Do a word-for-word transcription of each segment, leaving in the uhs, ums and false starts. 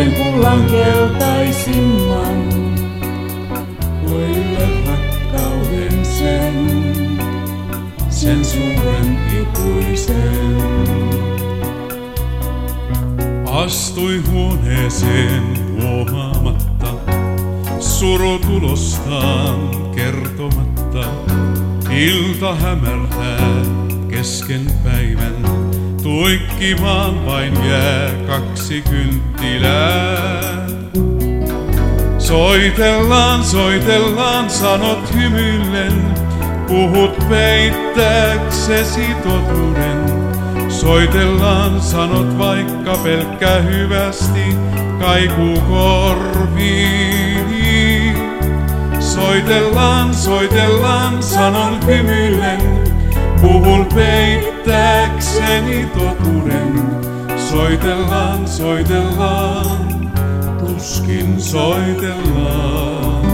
kohteen kullan keltaisimman. Koille rakkauden sen, sen suuren ikuisen. Astui huoneeseen huomaamatta, surutulostaan kertomatta. Ilta hämärtää kesken päivän, tuikkimaan vain jää kaksi kynttilää. Soitellaan, soitellaan, sanot hymyillen, puhut peittääksesi totuuden. Soitellaan, sanot vaikka pelkkä hyvästi, kaikuu korviini. Soitellaan, soitellaan, sanon hymyillen, puhun peittääkseni totuuden. Soitellaan, soitellaan, tuskin soitellaan.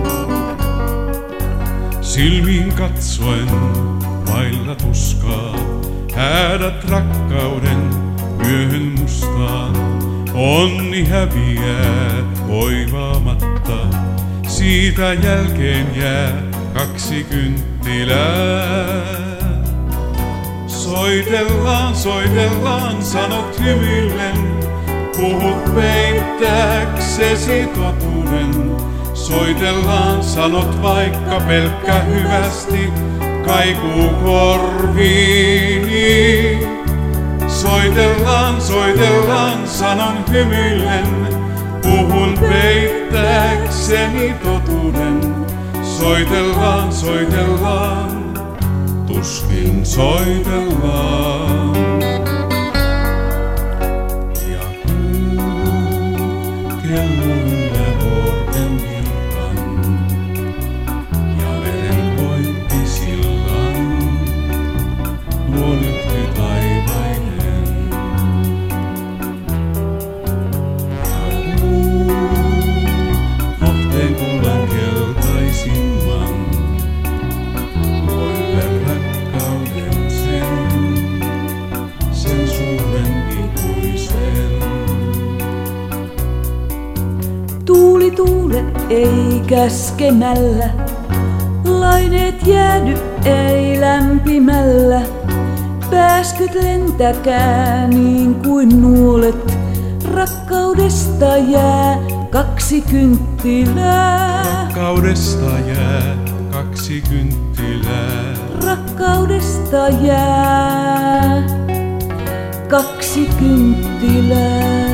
Silmiin katsoen vailla tuskaa, häädät rakkauden yöhön mustaan. Onni häviää hoivaamatta, siitä jälkeen jää kaksi kynttilää. Soitellaan, soitellaan, sanot hymyillen, puhut peittääksesi totuuden. Soitellaan, sanot vaikka pelkkä hyvästi, kaikuu korviini. Soitellaan, soitellaan, sanon hymyillen, puhun peittääkseni totuuden. Soitellaan, soitellaan, tuskin soitellaan. Ja kuu kello yllä vuorten virran, ja veren voitti sillan, tuo lyhty taivainen. Ja kuu kohteen kullan keltaisimman, koille rakkauden sen, sen suuren ikuisen. Tuuli tuule ei käskemällä, laineet jäädy ei lämpimällä. Pääskyt lentäkää niin kuin nuolet, rakkaudesta jää kaksi kynttilää. Rakkaudesta jää kaksi kynttilää. Rakkaudesta jää kaksi kynttilää.